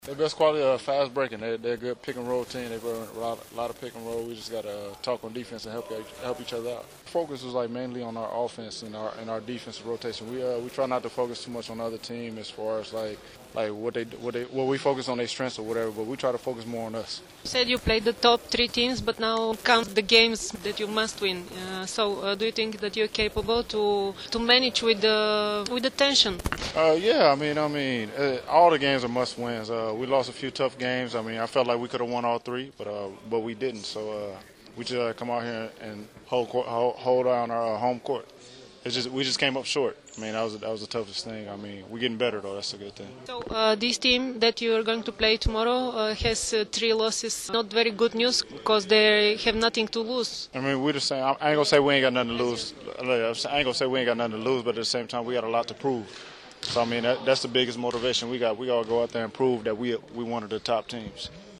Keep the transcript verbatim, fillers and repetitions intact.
Their best quality are fast breaking. They're, they're a good pick and roll team. They run a lot, a lot of pick and roll. We just got to uh, talk on defense and help help each other out. Focus was like mainly on our offense and our and our defensive rotation. We uh, we try not to focus too much on the other team as far as like like what they what they what we focus on their strengths or whatever. But we try to focus more on us. You said you played the top three teams, but now count the games that you must win. Uh, so, uh, do you think that you're capable to to manage with the with the tension? Uh, yeah, I mean, I mean, uh, all the games are must wins. Uh, we lost a few tough games. I mean, I felt like we could have won all three, but uh, but we didn't. So uh, we just uh, come out here and hold court, hold, hold on our uh, home court. It's just we just came up short. I mean, that was that was the toughest thing. I mean, we're getting better though. That's a good thing. So uh, this team that you are going to play tomorrow uh, has uh, three losses. Not very good news because they have nothing to lose. I mean, we're the same. I ain't gonna say we ain't got nothing to lose. I ain't gonna say we ain't got nothing to lose, but at the same time, we got a lot to prove. So I mean, that, that's the biggest motivation we got. We gotta go out there and prove that we we one of the top teams.